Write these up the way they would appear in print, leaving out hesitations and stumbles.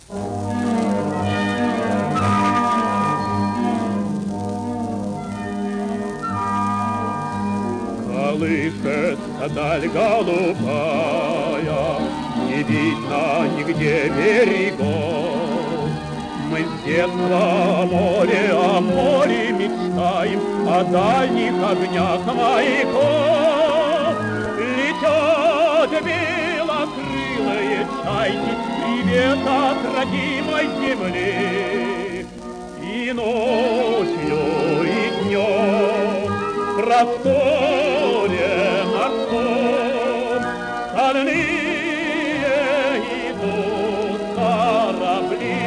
Колышется даль голубая, не видно нигде берегов. Мы с детства о море мечтаем, о дальних огнях маяков. Летят белокрылые чайки, привет от родимой земли. И ночью, и днем в просторе морском стальные идут корабли.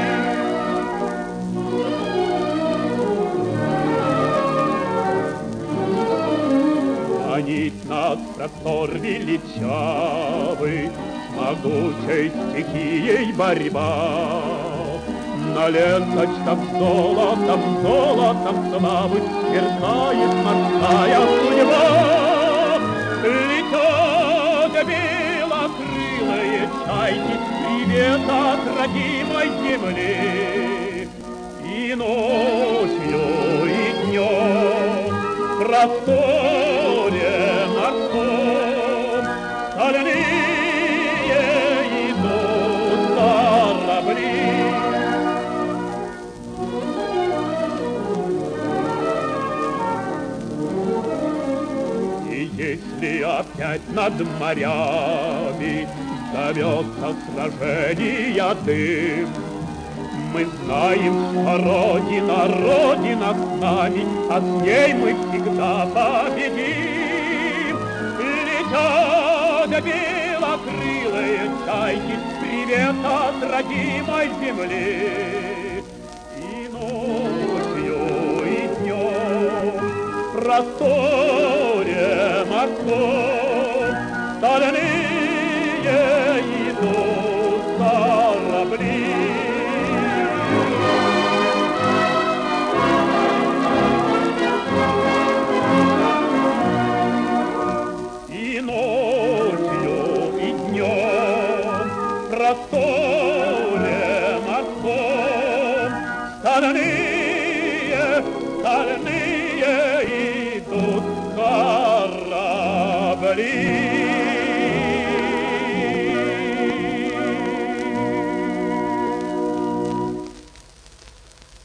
Манит нас простор величавый, с могучей стихией борьба. На ленточках золотом славы сверкает морская судьба. Летят белокрылые чайки, привет от родимой земли. И ночью, и днем в просторе морском стальные идут корабли. Если опять над морями зовется сражения дым, мы знаем, что Родина с нами, а с ней мы всегда победим. Летят белокрылые чайки, привет от родимой земли. И ночью, и днем в просторе морском стальные идут корабли. И ночью, и днем в просторе морском стальные идут корабли.